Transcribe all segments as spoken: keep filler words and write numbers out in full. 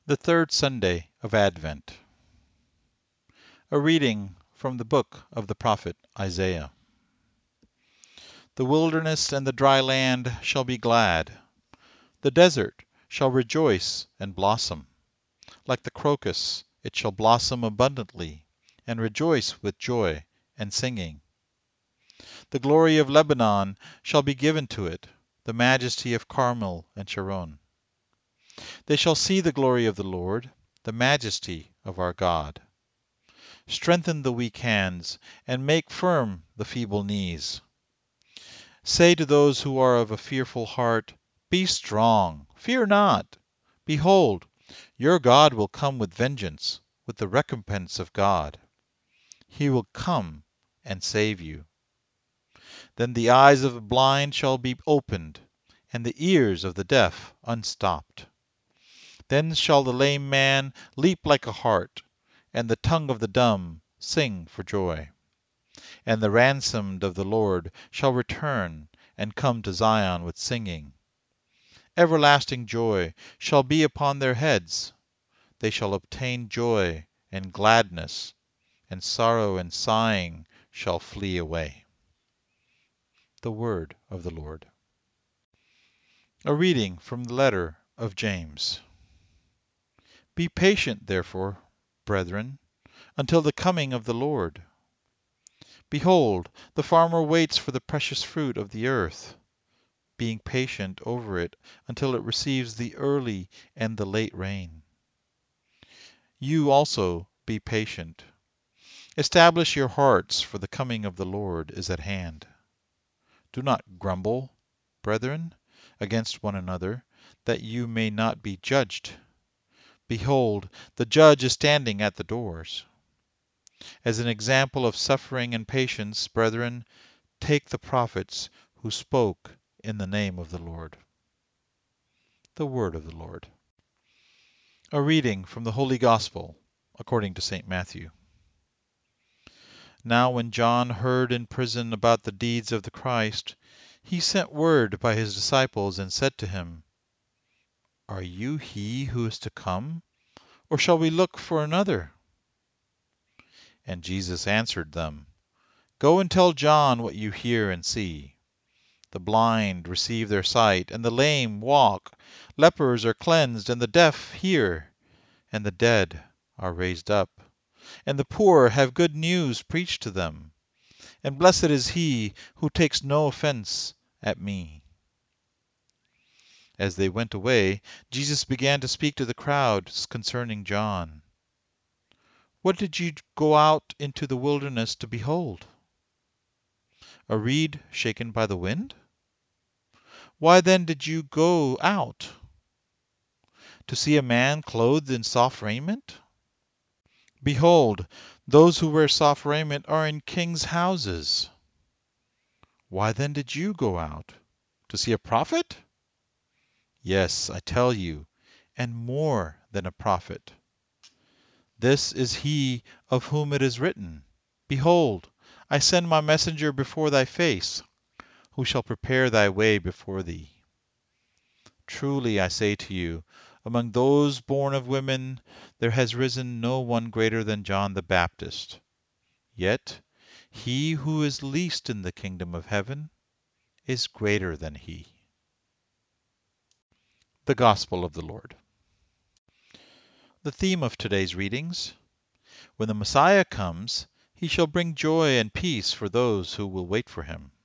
The third Sunday of Advent. A reading from the book of the prophet Isaiah. The wilderness and the dry land shall be glad. The desert shall rejoice and blossom. Like the crocus, it shall blossom abundantly, and rejoice with joy and singing. The glory of Lebanon shall be given to it, the majesty of Carmel and Sharon. They shall see the glory of the Lord, the majesty of our God. Strengthen the weak hands, and make firm the feeble knees. Say to those who are of a fearful heart, Be strong, fear not. Behold, your God will come with vengeance, with the recompense of God. He will come and save you. Then the eyes of the blind shall be opened, and the ears of the deaf unstopped. Then shall the lame man leap like a hart, and the tongue of the dumb sing for joy. And the ransomed of the Lord shall return, and come to Zion with singing. Everlasting joy shall be upon their heads. They shall obtain joy and gladness, and sorrow and sighing shall flee away. The word of the Lord. A reading from the letter of James. Be patient, therefore, brethren, until the coming of the Lord. Behold, the farmer waits for the precious fruit of the earth, being patient over it until it receives the early and the late rain. You also be patient. Establish your hearts, for the coming of the Lord is at hand. Do not grumble, brethren, against one another, that you may not be judged. Behold, the judge is standing at the doors. As an example of suffering and patience, brethren, take the prophets who spoke in the name of the Lord. The word of the Lord. A reading from the Holy Gospel according to Saint Matthew. Now when John heard in prison about the deeds of the Christ, he sent word by his disciples and said to him, Are you he who is to come, or shall we look for another? And Jesus answered them, Go and tell John what you hear and see. The blind receive their sight, and the lame walk. Lepers are cleansed, and the deaf hear, and the dead are raised up. And the poor have good news preached to them. And blessed is he who takes no offense at me. As they went away, Jesus began to speak to the crowds concerning John. What did you go out into the wilderness to behold? A reed shaken by the wind? Why then did you go out? To see a man clothed in soft raiment? Behold, those who wear soft raiment are in kings' houses. Why then did you go out? To see a prophet? Yes, I tell you, and more than a prophet. This is he of whom it is written, Behold, I send my messenger before thy face, who shall prepare thy way before thee. Truly I say to you, among those born of women there has risen no one greater than John the Baptist. Yet he who is least in the kingdom of heaven is greater than he. The Gospel of the Lord. The theme of today's readings: When the Messiah comes, he shall bring joy and peace for those who will wait for him.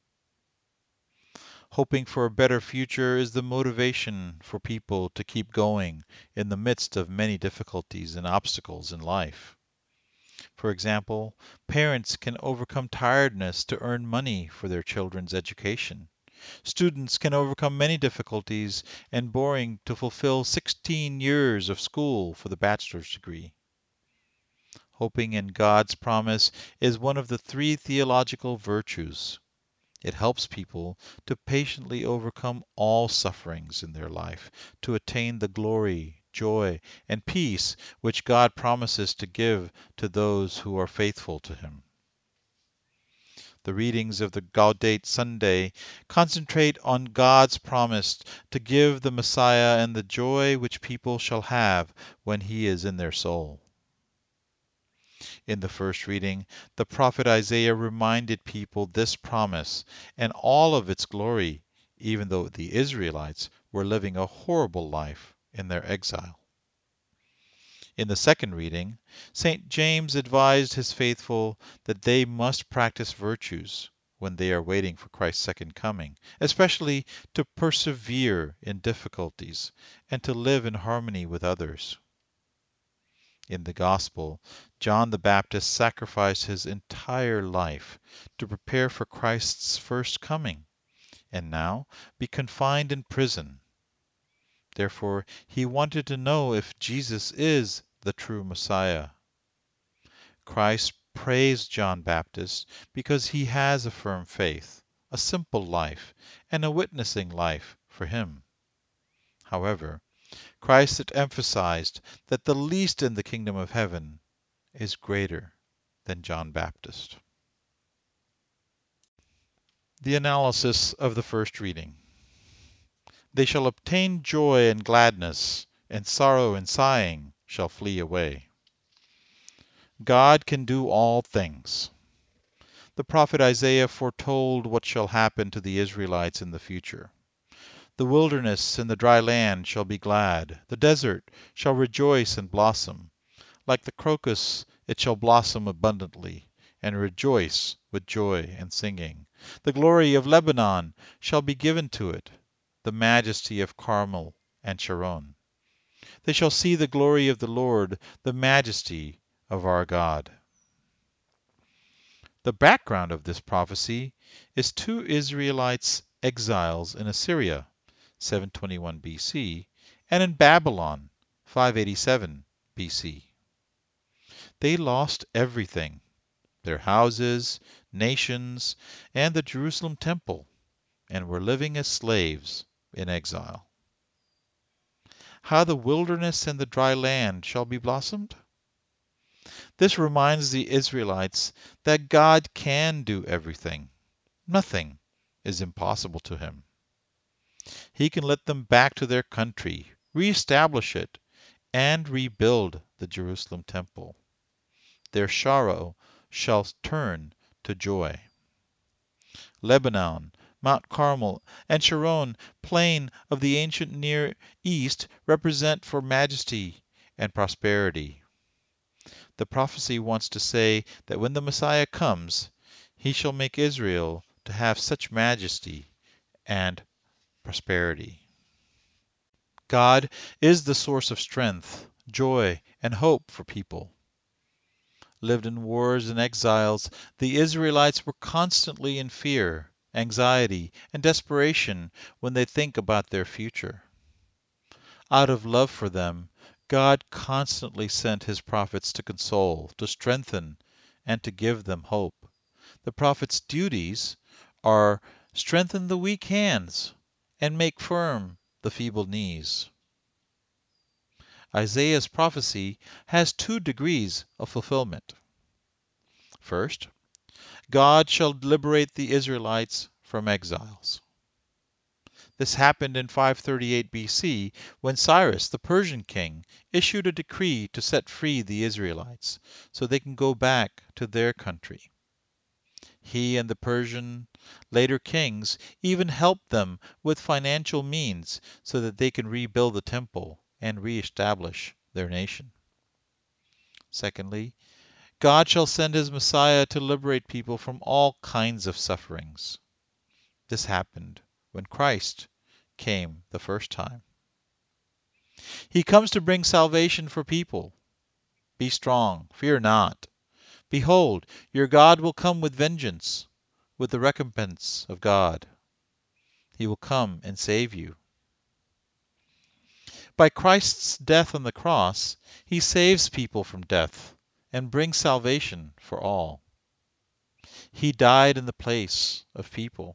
Hoping for a better future is the motivation for people to keep going in the midst of many difficulties and obstacles in life. For example, parents can overcome tiredness to earn money for their children's education. Students can overcome many difficulties and boring to fulfill sixteen years of school for the bachelor's degree. Hoping in God's promise is one of the three theological virtues. It helps people to patiently overcome all sufferings in their life, to attain the glory, joy, and peace which God promises to give to those who are faithful to Him. The readings of the Gaudete Sunday concentrate on God's promise to give the Messiah and the joy which people shall have when he is in their soul. In the first reading, the prophet Isaiah reminded people this promise and all of its glory, even though the Israelites were living a horrible life in their exile. In the second reading, Saint James advised his faithful that they must practice virtues when they are waiting for Christ's second coming, especially to persevere in difficulties and to live in harmony with others. In the Gospel, John the Baptist sacrificed his entire life to prepare for Christ's first coming, and now be confined in prison. Therefore, he wanted to know if Jesus is the true Messiah. Christ praised John Baptist because he has a firm faith, a simple life, and a witnessing life for him. However, Christ had emphasized that the least in the kingdom of heaven is greater than John Baptist. The analysis of the first reading. They shall obtain joy and gladness, and sorrow and sighing shall flee away. God can do all things. The prophet Isaiah foretold what shall happen to the Israelites in the future. The wilderness and the dry land shall be glad. The desert shall rejoice and blossom. Like the crocus, it shall blossom abundantly, and rejoice with joy and singing. The glory of Lebanon shall be given to it, the majesty of Carmel and Sharon. They shall see the glory of the Lord, the majesty of our God. The background of this prophecy is two Israelites exiles in Assyria, seven twenty-one B C, and in Babylon, five eighty-seven B C. They lost everything, their houses, nations, and the Jerusalem temple, and were living as slaves in exile. How the wilderness and the dry land shall be blossomed? This reminds the Israelites that God can do everything. Nothing is impossible to him. He can let them back to their country, reestablish it, and rebuild the Jerusalem temple. Their sorrow shall turn to joy. Lebanon, Mount Carmel, and Sharon, plain of the ancient Near East, represent for majesty and prosperity. The prophecy wants to say that when the Messiah comes, he shall make Israel to have such majesty and prosperity. God is the source of strength, joy, and hope for people. Lived in wars and exiles, the Israelites were constantly in fear, anxiety, and desperation when they think about their future. Out of love for them, God constantly sent his prophets to console, to strengthen, and to give them hope. The prophets' duties are strengthen the weak hands and make firm the feeble knees. Isaiah's prophecy has two degrees of fulfillment. First, God shall liberate the Israelites from exiles. This happened in five thirty-eight B C when Cyrus, the Persian king, issued a decree to set free the Israelites so they can go back to their country. He and the Persian later kings even helped them with financial means so that they can rebuild the temple and reestablish their nation. Secondly, God shall send his Messiah to liberate people from all kinds of sufferings. This happened when Christ came the first time. He comes to bring salvation for people. Be strong, fear not. Behold, your God will come with vengeance, with the recompense of God. He will come and save you. By Christ's death on the cross, he saves people from death and brings salvation for all. He died in the place of people.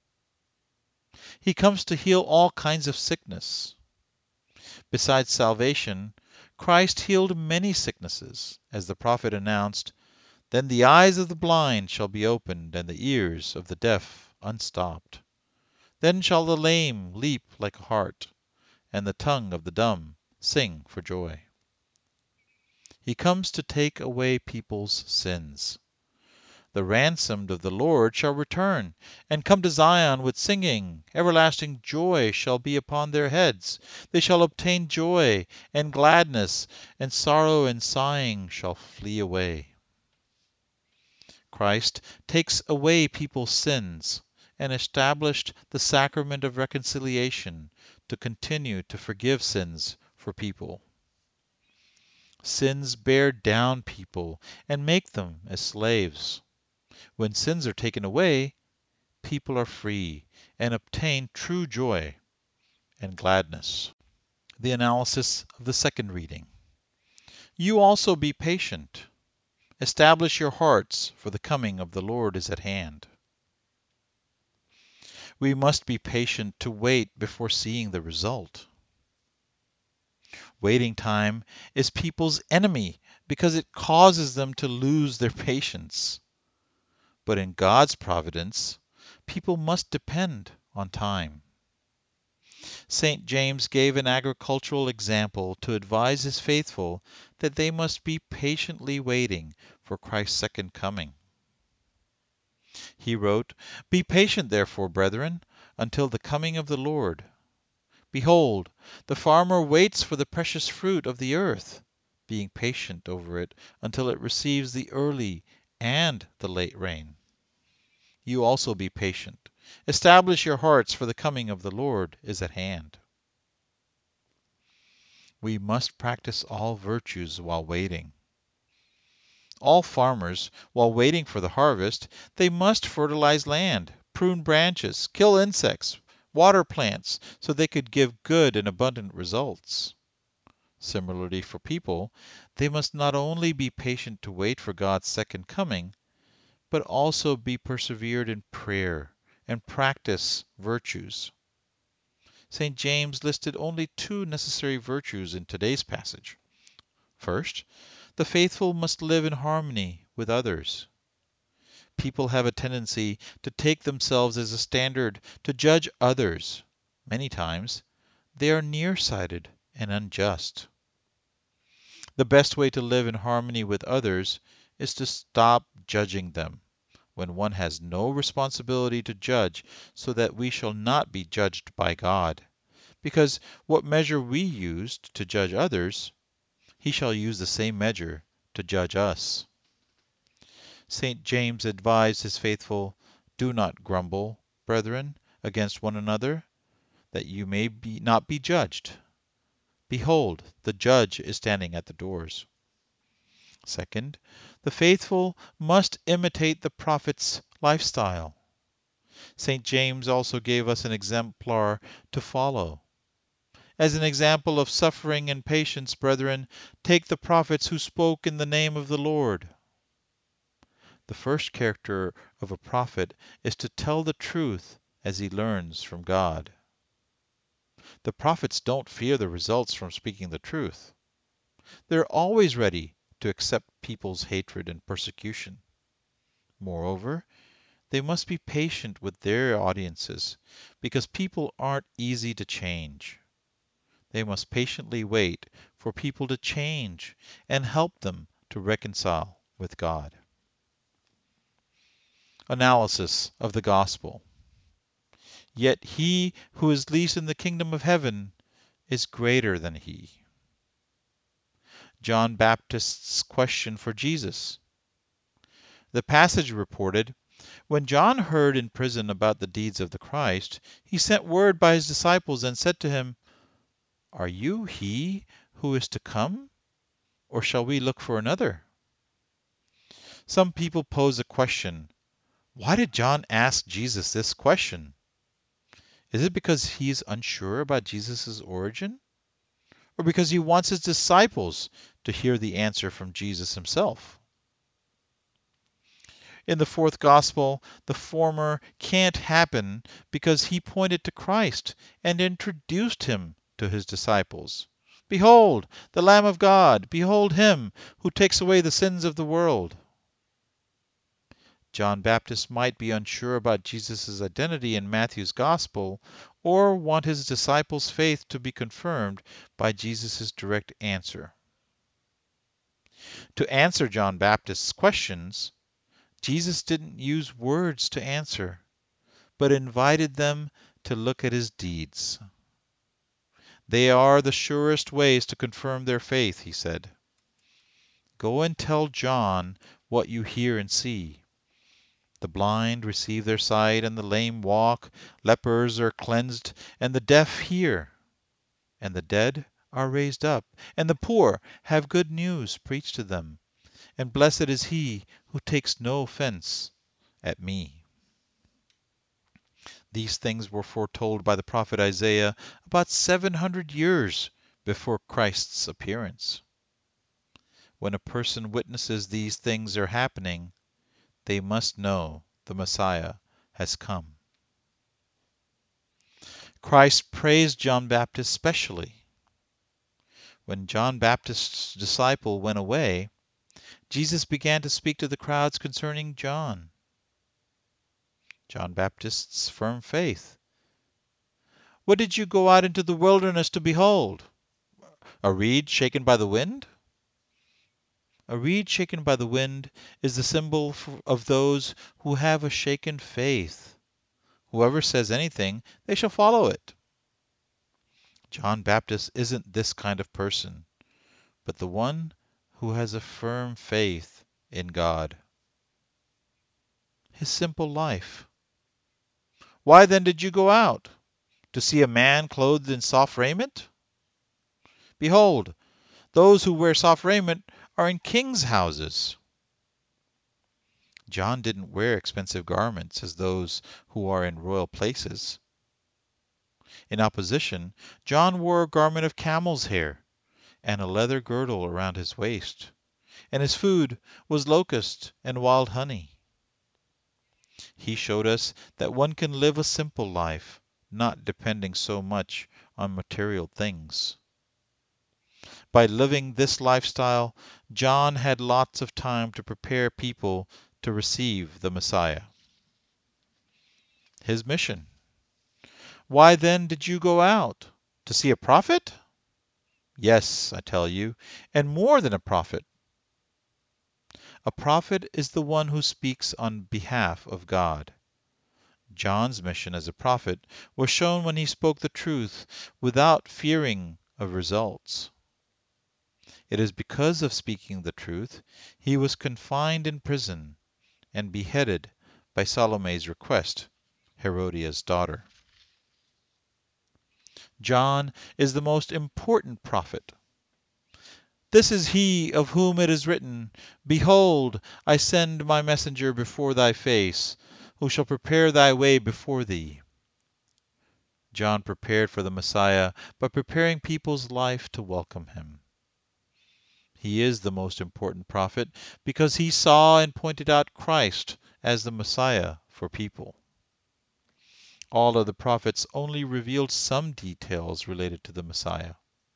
He comes to heal all kinds of sickness. Besides salvation, Christ healed many sicknesses, as the prophet announced, Then the eyes of the blind shall be opened, and the ears of the deaf unstopped. Then shall the lame leap like a hart, and the tongue of the dumb sing for joy. He comes to take away people's sins. The ransomed of the Lord shall return, and come to Zion with singing. Everlasting joy shall be upon their heads. They shall obtain joy and gladness, and sorrow and sighing shall flee away. Christ takes away people's sins and established the sacrament of reconciliation to continue to forgive sins for people. Sins bear down people and make them as slaves. When sins are taken away, people are free and obtain true joy and gladness. The analysis of the second reading. You also be patient. Establish your hearts, for the coming of the Lord is at hand. We must be patient to wait before seeing the result. Waiting time is people's enemy because it causes them to lose their patience. But in God's providence, people must depend on time. Saint James gave an agricultural example to advise his faithful that they must be patiently waiting for Christ's second coming. He wrote, Be patient therefore, brethren, until the coming of the Lord. Behold, the farmer waits for the precious fruit of the earth, being patient over it until it receives the early and the late rain. You also be patient. Establish your hearts, for the coming of the Lord is at hand. We must practice all virtues while waiting. All farmers, while waiting for the harvest, they must fertilize land, prune branches, kill insects, water plants, so they could give good and abundant results. Similarly for people, they must not only be patient to wait for God's second coming, but also be persevered in prayer and practice virtues. Saint James listed only two necessary virtues in today's passage. First, the faithful must live in harmony with others. People have a tendency to take themselves as a standard to judge others. Many times, they are nearsighted and unjust. The best way to live in harmony with others is to stop judging them when one has no responsibility to judge, so that we shall not be judged by God. Because what measure we used to judge others, He shall use the same measure to judge us. Saint James advised his faithful, Do not grumble, brethren, against one another, that you may be, not be judged. Behold, the judge is standing at the doors. Second, the faithful must imitate the prophet's lifestyle. Saint James also gave us an exemplar to follow. As an example of suffering and patience, brethren, take the prophets who spoke in the name of the Lord. The first character of a prophet is to tell the truth as he learns from God. The prophets don't fear the results from speaking the truth. They're always ready to accept people's hatred and persecution. Moreover, they must be patient with their audiences, because people aren't easy to change. They must patiently wait for people to change and help them to reconcile with God. Analysis of the Gospel. Yet he who is least in the kingdom of heaven is greater than he. John Baptist's question for Jesus. The passage reported, When John heard in prison about the deeds of the Christ, he sent word by his disciples and said to him, Are you he who is to come, or shall we look for another? Some people pose a question. Why did John ask Jesus this question? Is it because he's unsure about Jesus' origin? Or because he wants his disciples to hear the answer from Jesus himself? In the fourth gospel, the former can't happen because he pointed to Christ and introduced him to his disciples. Behold, the Lamb of God! Behold him who takes away the sins of the world! John Baptist might be unsure about Jesus' identity in Matthew's Gospel, or want his disciples' faith to be confirmed by Jesus' direct answer. To answer John Baptist's questions, Jesus didn't use words to answer, but invited them to look at his deeds. They are the surest ways to confirm their faith, he said. Go and tell John what you hear and see. The blind receive their sight, and the lame walk, lepers are cleansed, and the deaf hear, and the dead are raised up, and the poor have good news preached to them, and blessed is he who takes no offense at me. These things were foretold by the prophet Isaiah about seven hundred years before Christ's appearance. When a person witnesses these things are happening, they must know the Messiah has come. Christ praised John Baptist specially. When John Baptist's disciple went away, Jesus began to speak to the crowds concerning John. John Baptist's firm faith. What did you go out into the wilderness to behold? A reed shaken by the wind? A reed shaken by the wind is the symbol of those who have a shaken faith. Whoever says anything, they shall follow it. John Baptist isn't this kind of person, but the one who has a firm faith in God. His simple life. Why then did you go out? To see a man clothed in soft raiment? Behold, those who wear soft raiment are in kings' houses. John didn't wear expensive garments as those who are in royal places. In opposition, John wore a garment of camel's hair and a leather girdle around his waist, and his food was locust and wild honey. He showed us that one can live a simple life, not depending so much on material things. By living this lifestyle, John had lots of time to prepare people to receive the Messiah. His mission. Why then did you go out? To see a prophet? Yes, I tell you, and more than a prophet. A prophet is the one who speaks on behalf of God. John's mission as a prophet was shown when he spoke the truth without fearing of results. It is because of speaking the truth he was confined in prison and beheaded by Salome's request, Herodias' daughter. John is the most important prophet. This is he of whom it is written, Behold, I send my messenger before thy face, who shall prepare thy way before thee. John prepared for the Messiah by preparing people's life to welcome him. He is the most important prophet because he saw and pointed out Christ as the Messiah for people. All of the prophets only revealed some details related to the Messiah.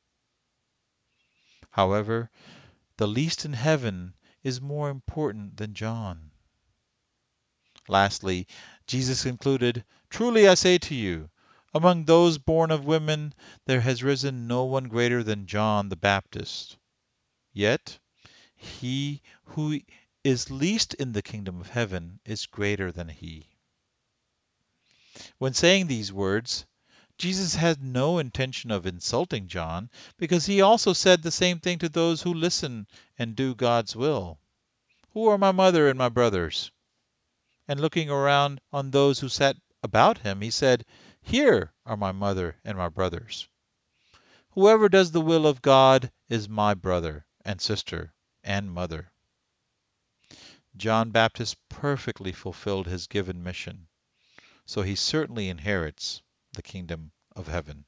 However, the least in heaven is more important than John. Lastly, Jesus concluded, Truly I say to you, among those born of women there has risen no one greater than John the Baptist. Yet he who is least in the kingdom of heaven is greater than he. When saying these words, Jesus had no intention of insulting John, because he also said the same thing to those who listen and do God's will. Who are my mother and my brothers? And looking around on those who sat about him, he said, Here are my mother and my brothers. Whoever does the will of God is my brother and sister and mother. John Baptist perfectly fulfilled his given mission, so he certainly inherits the kingdom of heaven.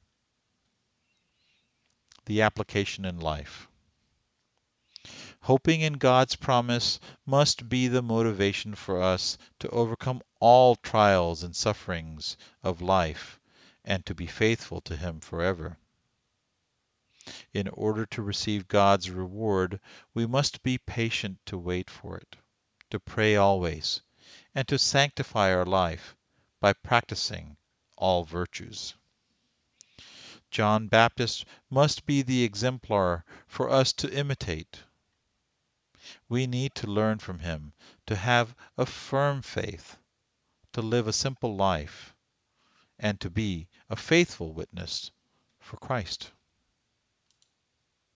The application in life. Hoping in God's promise must be the motivation for us to overcome all trials and sufferings of life and to be faithful to Him forever. In order to receive God's reward, we must be patient to wait for it, to pray always, and to sanctify our life by practicing all virtues. John Baptist must be the exemplar for us to imitate. We need to learn from him to have a firm faith, to live a simple life, and to be a faithful witness for Christ.